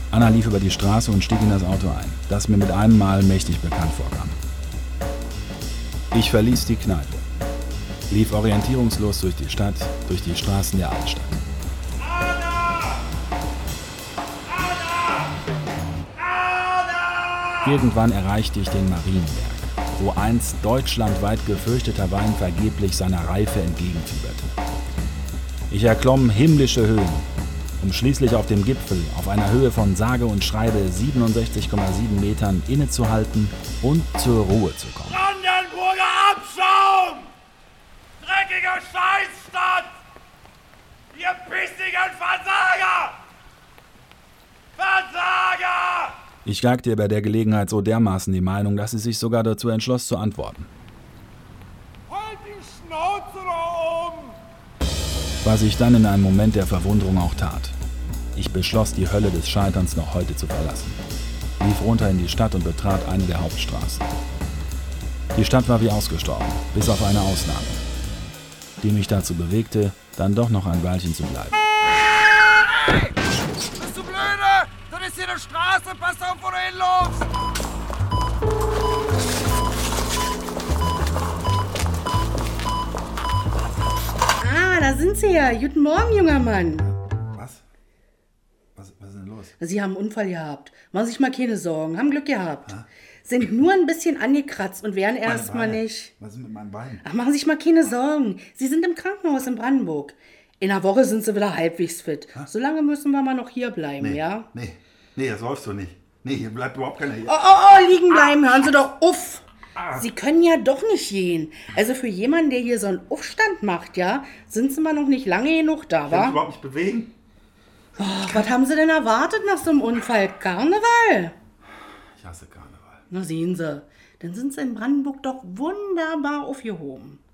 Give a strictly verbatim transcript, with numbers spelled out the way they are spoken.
Anna lief über die Straße und stieg in das Auto ein, das mir mit einem Mal mächtig bekannt vorkam. Ich verließ die Kneipe, lief orientierungslos durch die Stadt, durch die Straßen der Altstadt. Anna! Anna! Anna! Irgendwann erreichte ich den Marienberg, wo einst deutschlandweit gefürchteter Wein vergeblich seiner Reife entgegenfieberte. Ich erklomm himmlische Höhen, um schließlich auf dem Gipfel auf einer Höhe von sage und schreibe siebenundsechzig Komma sieben Metern innezuhalten und zur Ruhe zu kommen. Brandenburger Abschaum! Dreckige Scheißstadt! Ihr bissigen Versager! Versager! Ich geigte bei der Gelegenheit so dermaßen die Meinung, dass sie sich sogar dazu entschloss zu antworten. Halt die Schnauze da oben! Was ich dann in einem Moment der Verwunderung auch tat. Ich beschloss, die Hölle des Scheiterns noch heute zu verlassen. Lief runter in die Stadt und betrat eine der Hauptstraßen. Die Stadt war wie ausgestorben, bis auf eine Ausnahme, die mich dazu bewegte, dann doch noch ein Weilchen zu bleiben. Hey! Bist du blöde? Das ist hier eine Straße, pass auf, wo du hinläufst! Ah, da sind Sie ja. Guten Morgen, junger Mann. Was? Was, was ist denn los? Sie haben einen Unfall gehabt. Machen Sie sich mal keine Sorgen. Haben Glück gehabt. Ha? Sind nur ein bisschen angekratzt und wären erstmal Beine. nicht. Was ist mit meinem Bein? Ach, machen Sie sich mal keine Sorgen. Sie sind im Krankenhaus in Brandenburg. In einer Woche sind Sie wieder halbwegs fit. Ha? Solange müssen wir mal noch hier bleiben, Nee, ja? nee, nee, das läufst du nicht. Nee, hier bleibt überhaupt keiner hier. Oh, oh, oh, liegen bleiben. Hören Sie doch auf. Sie können ja doch nicht gehen. Also für jemanden, der hier so einen Aufstand macht, ja, sind Sie mal noch nicht lange genug da, Ich kann mich wa? überhaupt nicht bewegen. Oh, was haben Sie denn erwartet nach so einem Unfall? Karneval? Ich hasse Karneval. Na sehen Sie, dann sind Sie in Brandenburg doch wunderbar aufgehoben.